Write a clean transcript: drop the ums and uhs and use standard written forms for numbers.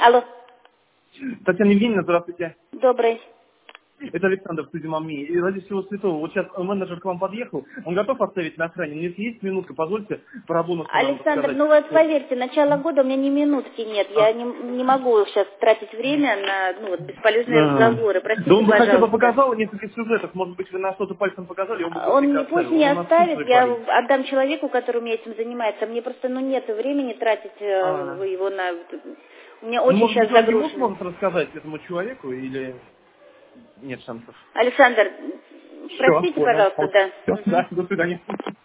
Алло. Татьяна Евгеньевна, здравствуйте. Добрый. Это Александр, студия Мами. И ради всего святого, вот сейчас менеджер к вам подъехал, он готов оставить на охране? Если есть минутка, позвольте про бонусы нам Александр, рассказать. ну вот поверьте, начало года у меня ни минутки нет. Я не могу сейчас тратить время на бесполезные разговоры. Да Простите, он бы хотя бы пожалуйста. показал несколько сюжетов, может быть, вы на что-то пальцем показали, он бы быстренько Он пусть оставил. не Он у нас оставит, чувствует я парень. отдам человеку, который у меня этим занимается. Мне просто нет времени тратить его на... У меня Ну, очень может сейчас быть, он ему загружено. сможет рассказать, этому человеку, или нет шансов? Александр, Все, простите, понял. пожалуйста, да. Все, Мгм. да, до свидания.